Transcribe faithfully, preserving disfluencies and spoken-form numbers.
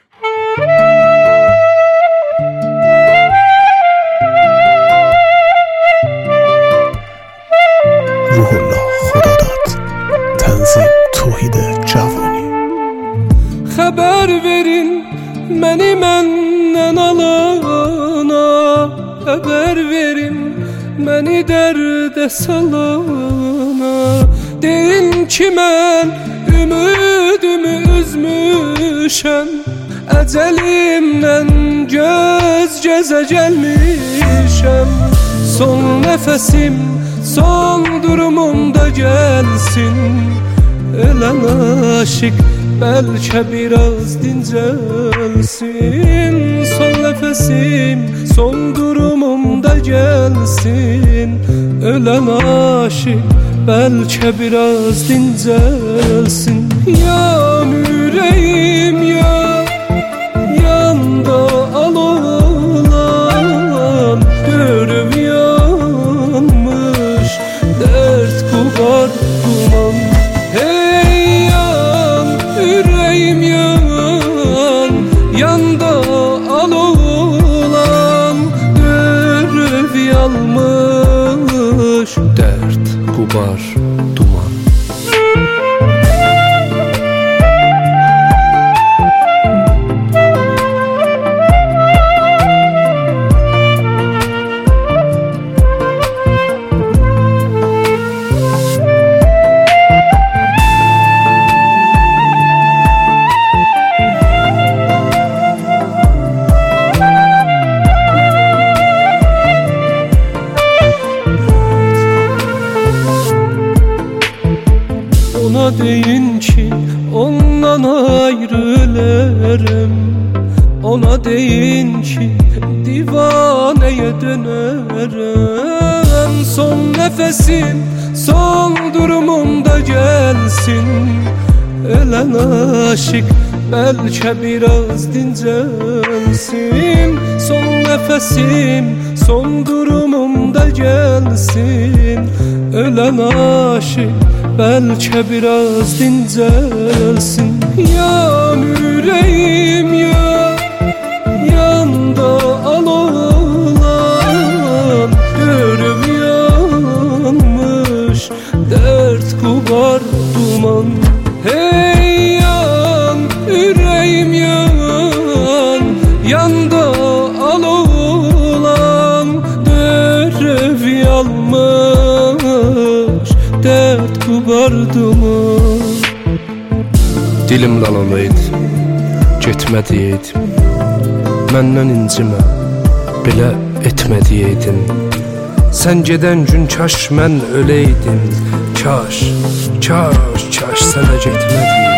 Ruhullah Xodadat Tənzim Tuhid Cavani. Xəbər verin məni məndən alana, xəbər verin məni dərdə salana. Deyin ki mən ümidimi üzmüşəm, əcəlimdən göz gözə gəlmişəm. Son nəfəsim son durumumda gəlsin, elən aşıq bəlkə biraz dincəlsin. Son nəfəsim son durumumda gəlsin, ölən aşıq bəlkə biraz dincəlsin. Yan ürəyim ya, yanda alolan, görüb yanmış dərd qubar duman. Hey yan ürəyim yan, yanda alolan, görüb yanmış dərd qubar duman. Ona deyin ki ondan ayrılarım, ona deyin ki divaneye dönerim. Son nəfəsim son durumumda gəlsin, ölən aşıq bəlkə biraz dincəlsin. Son nəfəsim son durumumda gəlsin, ölən aşıq bəlkə biraz dincəlsin. Yan ürəyim ya, yanda alolan, görüb yanmış dərd qubar duman. Hey yan ürəyim yan, yanda alolan, görüb yanmış dərd qubar duman. Dilim lalalıydı, getmə deyəydim, məndən incimə, belə etmə deyəydim. Sən gedən gün kaş mən öləydim, kaş, kaş, kaş sənə getmə deyəydim.